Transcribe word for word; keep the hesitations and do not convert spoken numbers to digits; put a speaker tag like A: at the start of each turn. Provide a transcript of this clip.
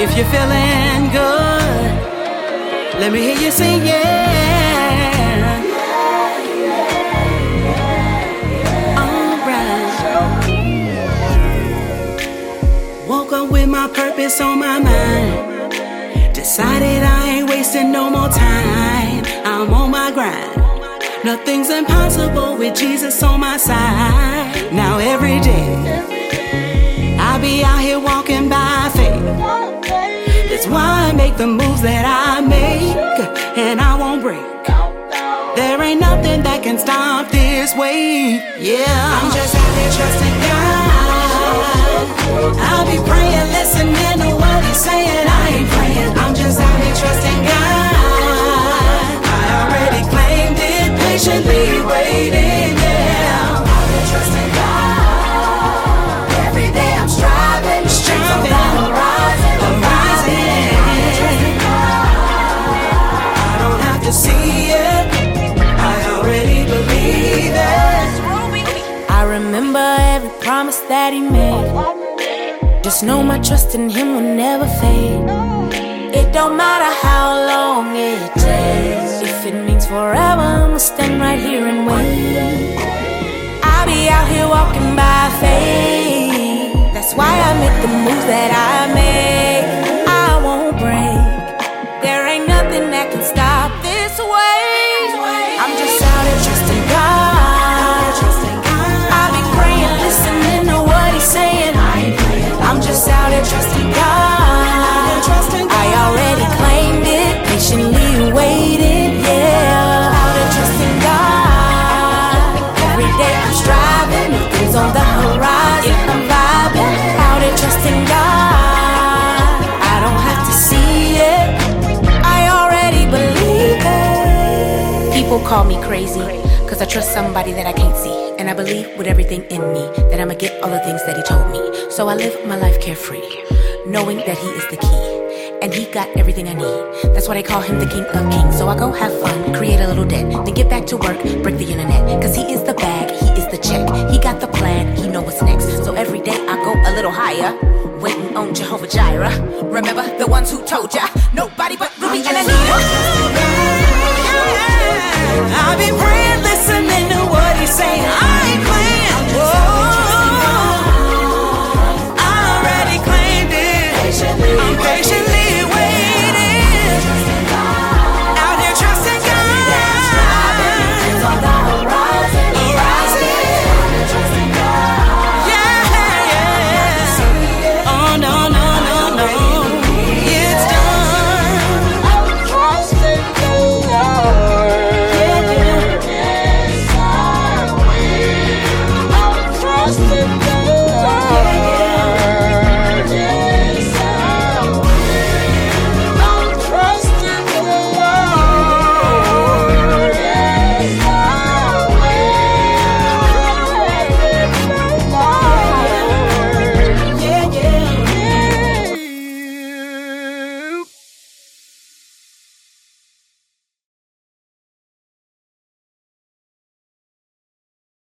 A: If you're feeling good, let me hear you say yeah. Alright. Woke up with my purpose on my mind. Decided I ain't wasting no more time. I'm on my grind. Nothing's impossible with Jesus on my side. Now every day I be out here walking by faith. That's why I make the moves that I make, and I won't break. There ain't nothing that can stop this wave. Yeah, I'm just out here trusting God. I'll be praying, listening to what He's saying. I ain't praying, I'm just out here trusting God. I already claimed it, patiently waiting. Yeah, I'm out here trusting God. Every day I'm striving, striving on the horizon, horizon. I don't have to see it, I already believe it.
B: I remember every promise that He made. Just know my trust in Him will never fade. It don't matter how long it takes. If it means forever, I'ma stand right here and wait. I'll be out here walking by faith. That's why I make the moves that I make. I won't break. There ain't nothing that can stop this wave. I'm just out here trusting God. I'll be praying, listening to what He's saying. I'm just out here trusting God. I already claimed it, patiently waited. Yeah, out here trusting God. Every day I'm striving, things on the horizon. I'm vibing, out here trusting God. I don't have to see it, I already believe it. People call me crazy, cause I trust somebody that I can't see. And I believe with everything in me that I'ma get all the things that He told me. So I live my life carefree, knowing that He is the key, and He got everything I need. That's why they call Him the King of Kings. So I go have fun, create a little debt, then get back to work, break the internet. Cause He is the bag, He is the check, He got the plan, He know what's next. So every day I go a little higher, waiting on Jehovah Jireh. Remember the ones who told ya, no